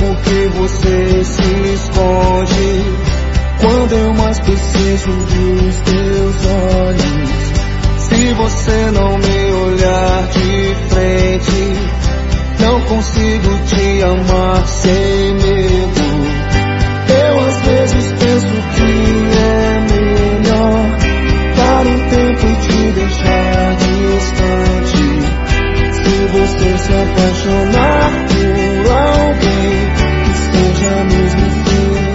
por que você se esconde quando eu mais preciso dos teus olhos. Se você não me olhar de frente, não consigo te amar sem medo. Eu às vezes penso que é melhor dar um tempo e te deixar distante. Se você se apaixonar por alguém que esteja mesmo frio.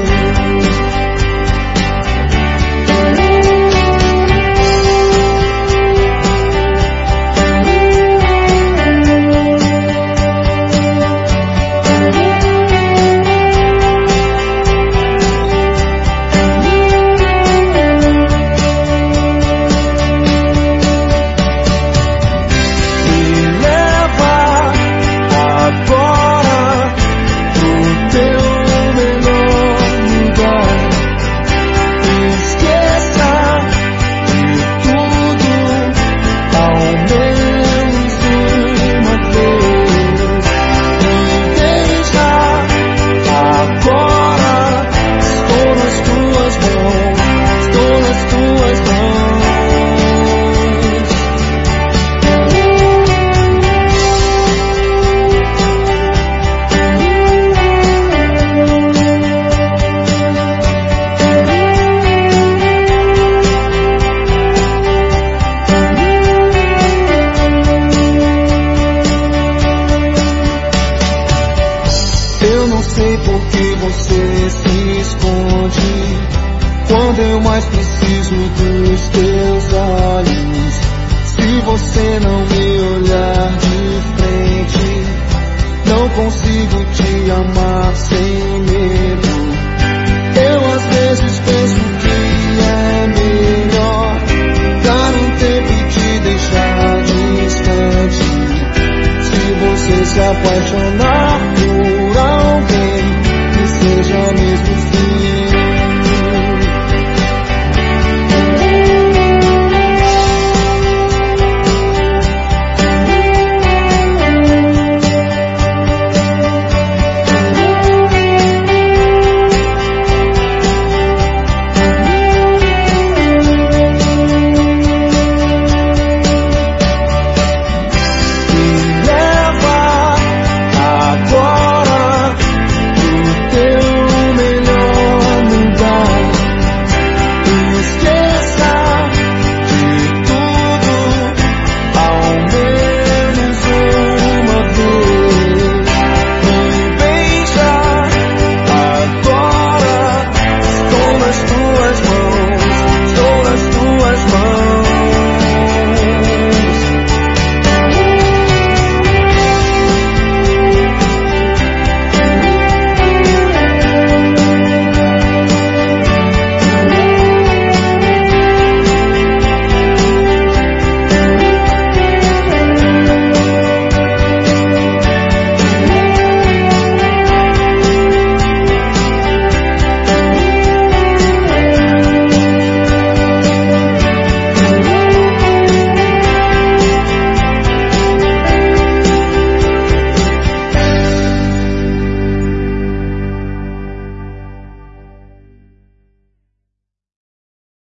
Eu não sei por que você se esconde quando eu mais preciso dos teus olhos. Se você não me olhar de frente, não consigo te amar sem medo. Eu às vezes penso que é melhor dar um tempo e te deixar distante. Se você se apaixonar